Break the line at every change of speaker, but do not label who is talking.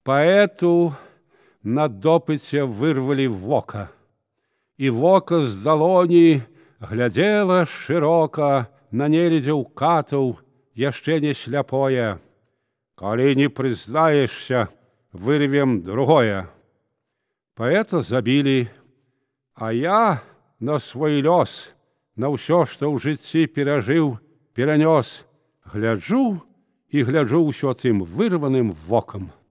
Паэту на допыце вырвалі вока, і вока з далоні глядзела шырока на нелюдзяў катаў, яшчэ не сляпое. Калі не прызнаешся, вырвем другое. Паэта забілі, а я на свой лёс, на ўсё, што ў жыцці перажыў, перанёс, гляджу і гляджу ўсё тым вырваным вокам.